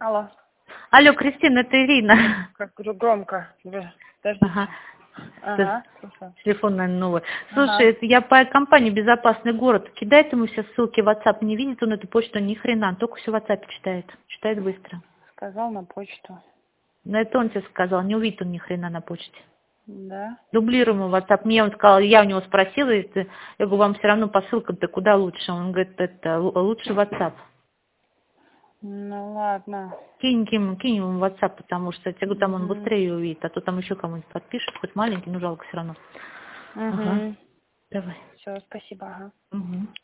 Алло. Алло, Кристина, это Ирина. Как громко. Подождите. Ага. Ага, слушаю. Телефон, наверное, новый. Ага. Слушай, это я по компании «Безопасный город». Кидает ему сейчас ссылки в WhatsApp, не видит он эту почту ни хрена, только все в WhatsApp читает. Читает быстро. Сказал на почту. Но это он тебе сказал, не увидит он ни хрена на почте. Да. Дублируем его в WhatsApp. Мне он сказал, я у него спросила, я говорю, вам все равно посылка-то куда лучше? Он говорит, это лучше WhatsApp. Ну ладно. Кинь ему в WhatsApp, потому что я говорю, там он быстрее увидит, а то там еще кому-нибудь подпишет, хоть маленький, но жалко все равно. Ага. Давай. Все, спасибо. Ага. Угу.